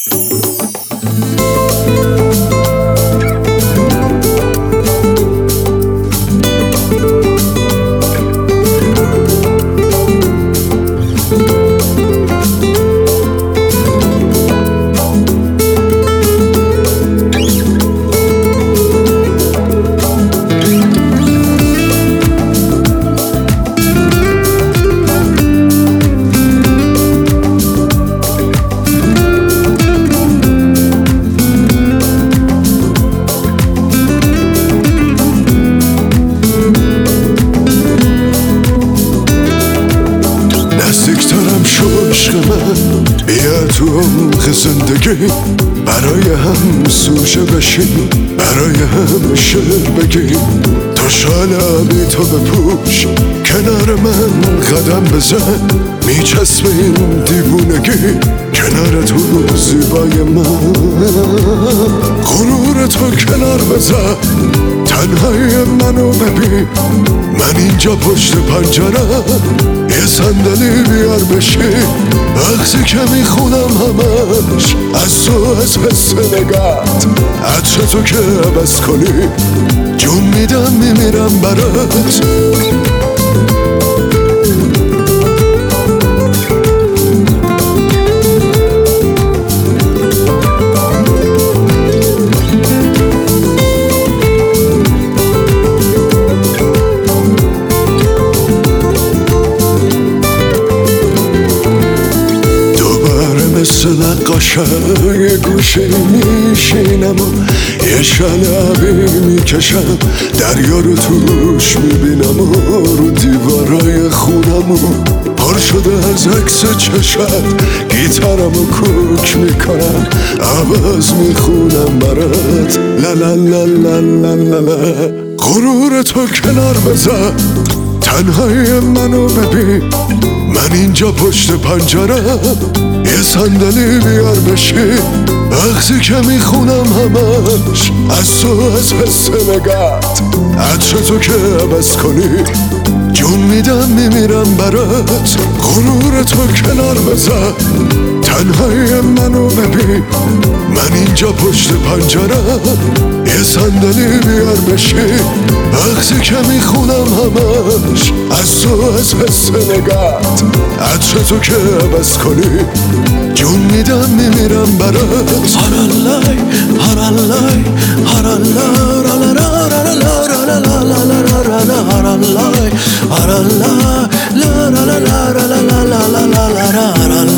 نزدیکترم شو عشق من، بیا تو عمق زندگی، برای هم سوژه بشین، برای هم شعر بگیم. تو شال آبی تو بپوش، کنار من قدم بزن، میچسبه این دیوونگی کنار تو زیبای من. غرور تو کنار بزن، تنهای منو ببین، من اینجا پشت پنجره، یه صندلی بیار بشین. وقتی که میخونم همش از تو، از حس نگات، عطر تو که عوض کنی، جون میدم میمیرم برات. مثل نقاشم یه گوشه میشینم و یه شلبی میکشم، دریا رو توش میبینم و رو دیوارای خونم و پر شده از عکس چشم، گیتارم و کوک میکنم، عوض میخونم برات. لا لا لا لا لا لا لا. غرور تو کنار بزن، تنهای منو ببین، من اینجا پشت پنجره، یه صندلی بیار بشین. وقتی که میخونم همش از تو، از حس نگات، عطر تو که عوض کنی، جون میدم میمیرم برات. غرور تو کنار بزن، تنهای منو ببین، من اینجا پشت پنجره، یه صندلی بیار بشین. وقتی که میخونم همش از تو، از حس نگات، عطر تو که عوض کنی، جون میدم میمیرم برات. هارالای هارالای هارالای هارالای هارالای